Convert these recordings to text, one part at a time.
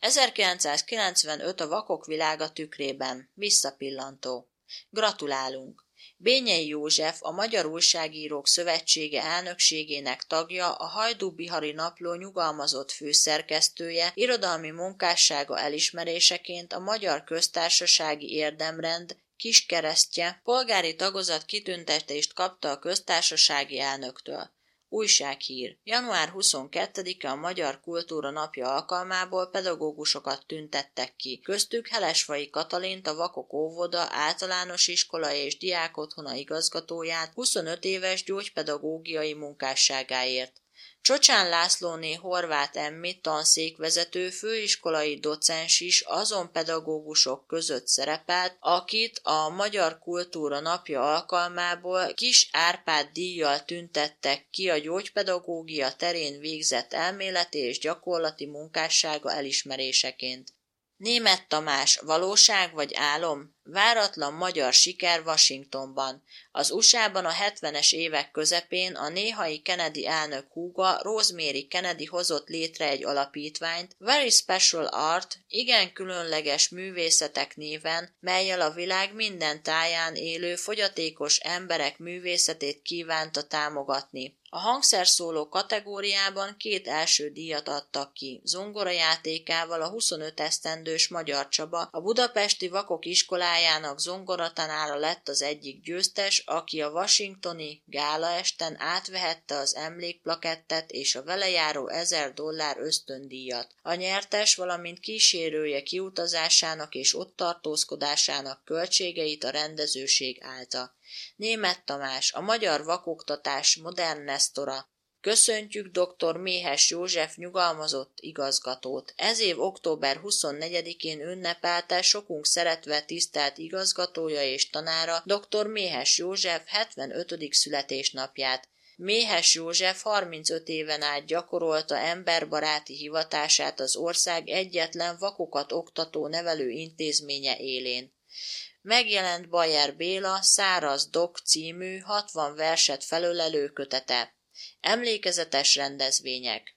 1995 a vakok világa tükrében. Visszapillantó. Gratulálunk! Bényei József, a Magyar Újságírók Szövetsége elnökségének tagja, a Hajdú-Bihari Napló nyugalmazott főszerkesztője, irodalmi munkássága elismeréseként a Magyar Köztársasági Érdemrend kiskeresztje polgári tagozat kitüntetést kapta a köztársasági elnöktől. Újsághír. Január 22-e a Magyar Kultúra Napja alkalmából pedagógusokat tüntettek ki, köztük Helesvai Katalint, a Vakok Óvoda, általános iskola és diákotthona igazgatóját 25 éves gyógypedagógiai munkásságáért. Csocsán Lászlóné Horváth Emmi tanszékvezető főiskolai docens is azon pedagógusok között szerepelt, akit a Magyar Kultúra Napja alkalmából Kis Árpád díjjal tüntettek ki a gyógypedagógia terén végzett elméleti és gyakorlati munkássága elismeréseként. Németh Tamás, valóság vagy álom? Váratlan magyar siker Washingtonban. Az USA-ban a 70-es évek közepén a néhai Kennedy elnök húga, Rosemary Kennedy hozott létre egy alapítványt, Very Special Art, igen különleges művészetek néven, mellyel a világ minden táján élő fogyatékos emberek művészetét kívánta támogatni. A hangszerszóló kategóriában 2 első díjat adtak ki. Zongorajátékával a 25 esztendős Magyar Csaba, a budapesti Vakok iskolájának zongoratanára lett az egyik győztes, aki a washingtoni gálaesten átvehette az emlékplakettet és a vele járó $1000 ösztöndíjat. A nyertes, valamint kísérője kiutazásának és ott tartózkodásának költségeit a rendezőség állta. Németh Tamás, a magyar vakoktatás modern nesztora. Köszöntjük dr. Méhes József nyugalmazott igazgatót. Ez év október 24-én ünnepelte sokunk szeretve tisztelt igazgatója és tanára dr. Méhes József 75. születésnapját. Méhes József 35 éven át gyakorolta emberbaráti hivatását az ország egyetlen vakokat oktató nevelő intézménye élén. Megjelent Bayer Béla Száraz Dok című 60 verset felölelő kötete. Emlékezetes rendezvények.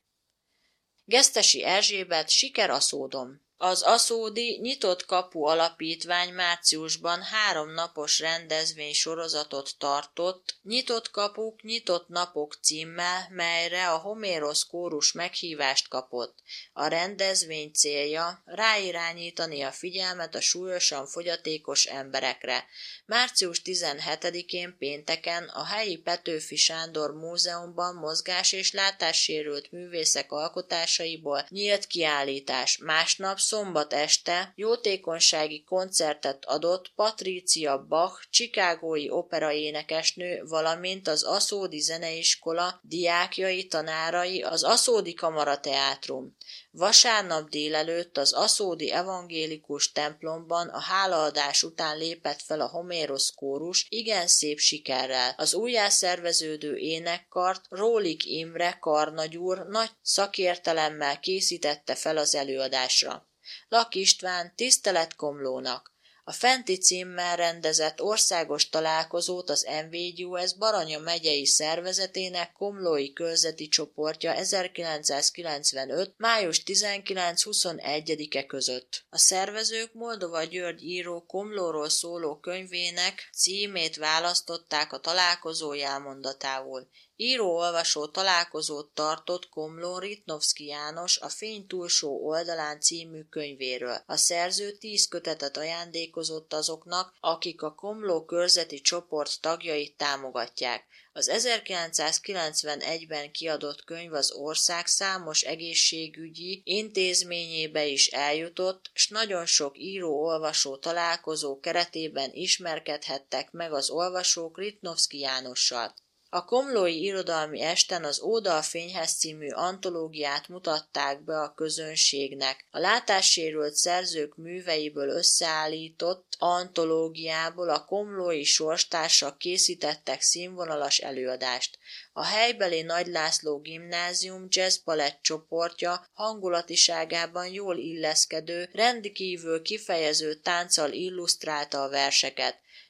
Gesztesi Erzsébet Siker Aszódom. Az aszódi Nyitott Kapu Alapítvány márciusban 3 napos rendezvény sorozatot tartott, Nyitott Kapuk, Nyitott Napok címmel, melyre a Homérosz kórus meghívást kapott. A rendezvény célja ráirányítani a figyelmet a súlyosan fogyatékos emberekre. Március 17-én pénteken a helyi Petőfi Sándor Múzeumban mozgás- és látássérült művészek alkotásaiból nyílt kiállítás. Másnap szombat este jótékonysági koncertet adott Patricia Bach, chicagói operaénekesnő, valamint az Aszódi Zeneiskola diákjai, tanárai, az Aszódi Kamarateátrum. Vasárnap délelőtt az aszódi evangélikus templomban a hálaadás után lépett fel a Homérosz kórus igen szép sikerrel. Az újjászerveződő énekkart Rólik Imre karnagyúr nagy szakértelemmel készítette fel az előadásra. Lak István, tisztelet Komlónak. A fenti címmel rendezett országos találkozót az NVGUS Baranya megyei szervezetének komlói körzeti csoportja 1995. május 19-21-e között. A szervezők Moldova György író Komlóról szóló könyvének címét választották a találkozó jelmondatául. Író-olvasó találkozót tartott Komlón Ritnovszky János a Fény túlsó oldalán című könyvéről. A szerző 10 kötetet ajándékozott azoknak, akik a Komló körzeti csoport tagjait támogatják. Az 1991-ben kiadott könyv az ország számos egészségügyi intézményébe is eljutott, s nagyon sok író-olvasó találkozó keretében ismerkedhettek meg az olvasók Ritnovszky Jánossal. A komlói irodalmi esten az Óda a fényhez című antológiát mutatták be a közönségnek. A látássérült szerzők műveiből összeállított antológiából a komlói sorstársak készítettek színvonalas előadást. A helybeli Nagy László Gimnázium jazz-balett csoportja hangulatiságában jól illeszkedő, rendkívül kifejező tánccal illusztrálta a verseket.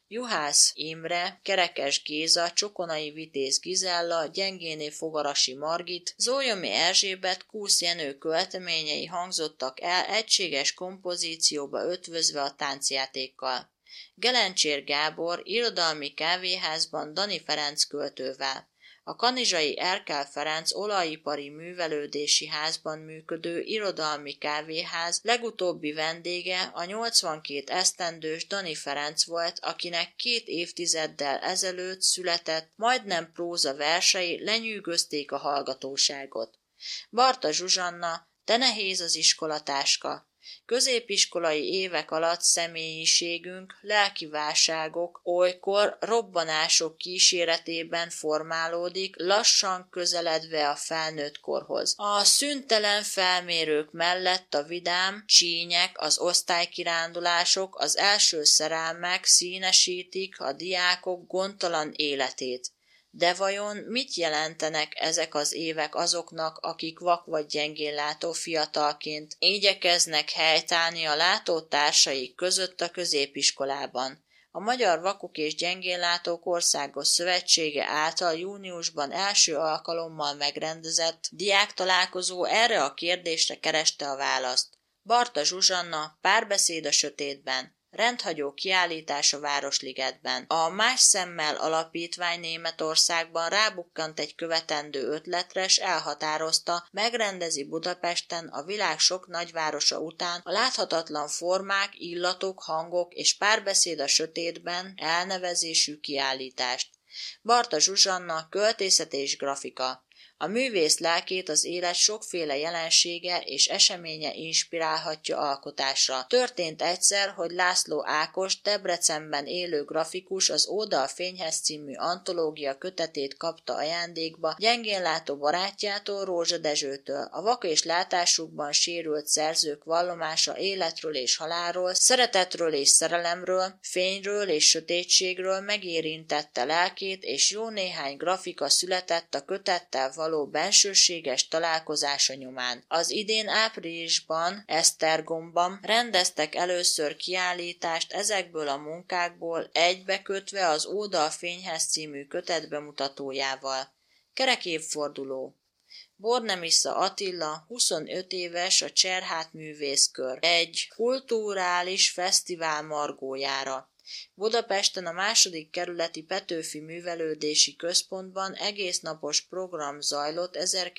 Juhász Imre, Kerekes Géza, Csokonai Vitéz Gizella, Gyengéné Fogarasi Margit, Zólyomi Erzsébet, Kusz Jenő költeményei hangzottak el egységes kompozícióba ötvözve a táncjátékkal. Gelencsér Gábor irodalmi kávéházban Dani Ferenc költővel. A kanizsai Erkel Ferenc olajipari művelődési házban működő irodalmi kávéház legutóbbi vendége a 82 esztendős Dani Ferenc volt, akinek 2 évtizeddel ezelőtt született, majdnem próza versei lenyűgözték a hallgatóságot. Barta Zsuzsanna, de nehéz az iskolatáska. Középiskolai évek alatt személyiségünk, lelki válságok, olykor robbanások kíséretében formálódik, lassan közeledve a felnőtt korhoz. A szüntelen felmérők mellett a vidám, csínyek, az osztálykirándulások, az első szerelmek színesítik a diákok gondtalan életét. De vajon mit jelentenek ezek az évek azoknak, akik vak vagy gyengénlátó fiatalként igyekeznek helytállni a látótársaik között a középiskolában? A Magyar Vakok és Gyengénlátók Országos Szövetsége által júniusban első alkalommal megrendezett diáktalálkozó erre a kérdésre kereste a választ. Barta Zsuzsanna, Párbeszéd a sötétben. Rendhagyó kiállítás a Városligetben. A Más Szemmel Alapítvány Németországban rábukkant egy követendő ötletre, s elhatározta, megrendezi Budapesten a világ sok nagyvárosa után a láthatatlan formák, illatok, hangok és Párbeszéd a sötétben elnevezésű kiállítást. Barta Zsuzsanna, költészet és grafika. A művész lelkét az élet sokféle jelensége és eseménye inspirálhatja alkotásra. Történt egyszer, hogy László Ákos, Debrecenben élő grafikus az Óda a fényhez című antológia kötetét kapta ajándékba gyengénlátó barátjától, Rózsa Dezsőtől. A vak és látásukban sérült szerzők vallomása életről és halálról, szeretetről és szerelemről, fényről és sötétségről megérintette lelkét, és jó néhány grafika született a kötettel való bensőséges találkozása nyomán. Az idén áprilisban Esztergomban rendeztek először kiállítást ezekből a munkákból egybekötve az Óda a fényhez című kötet bemutatójával. Kerek évforduló. Bornemisza Attila, 25 éves, a Cserhát Művészkör. Egy kulturális fesztivál margójára. Budapesten a 2. kerületi Petőfi Művelődési Központban egésznapos program zajlott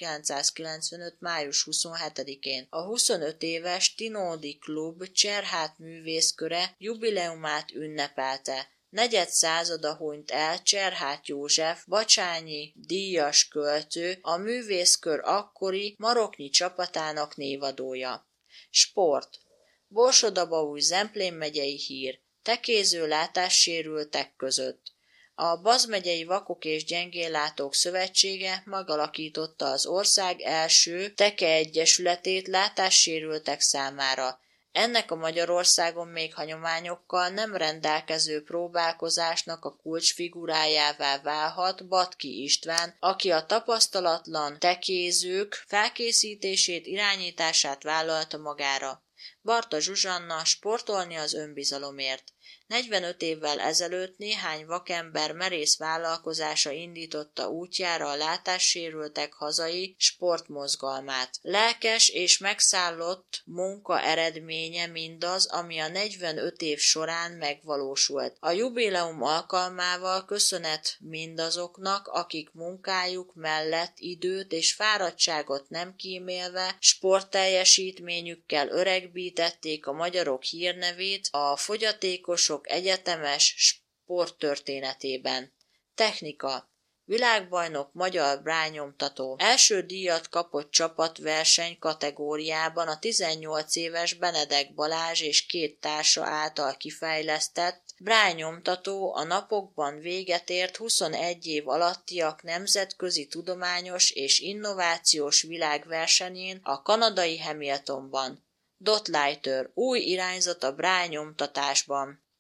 1995. május 27-én. A 25 éves Tinódi Klub Cserhát Művészköre jubileumát ünnepelte. Negyedszázada hunyt el Cserhát József, bacsányi díjas költő, a művészkör akkori maroknyi csapatának névadója. Sport. Borsod-Abaúj Zemplén megyei hír. Tekéző látássérültek között. A Baz megyei Vakok és Gyengénlátók Szövetsége megalakította az ország első tekeegyesületét látássérültek számára. Ennek a Magyarországon még hagyományokkal nem rendelkező próbálkozásnak a kulcsfigurájává válhat Batki István, aki a tapasztalatlan tekézők felkészítését, irányítását vállalta magára. Barta Zsuzsanna, sportolni az önbizalomért. 45 évvel ezelőtt néhány vakember merész vállalkozása indította útjára a látássérültek hazai sportmozgalmát. Lelkes és megszállott munka eredménye mindaz, ami a 45 év során megvalósult. A jubileum alkalmával köszönet mindazoknak, akik munkájuk mellett időt és fáradtságot nem kímélve sportteljesítményükkel öregbítették a magyarok hírnevét a fogyatékosok egyetemes sporttörténetében. Technika. Világbajnok magyar brányomtató. Első díjat kapott csapatverseny kategóriában a 18 éves Benedek Balázs és 2 társa által kifejlesztett brányomtató a napokban véget ért 21 év alattiak nemzetközi tudományos és innovációs világversenyén a kanadai Hamiltonban. Dotlighter, új irányzat a brányomtatásban.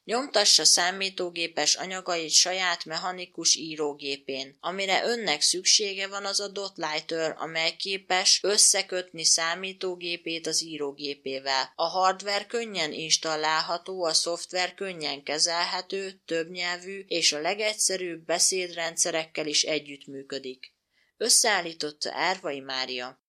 Nyomtassa számítógépes anyagait saját mechanikus írógépén. Amire önnek szüksége van, az a Dotlighter, amely képes összekötni számítógépét az írógépével. A hardware könnyen installálható, a szoftver könnyen kezelhető, többnyelvű és a legegyszerűbb beszédrendszerekkel is együttműködik. Összeállította Árvai Mária.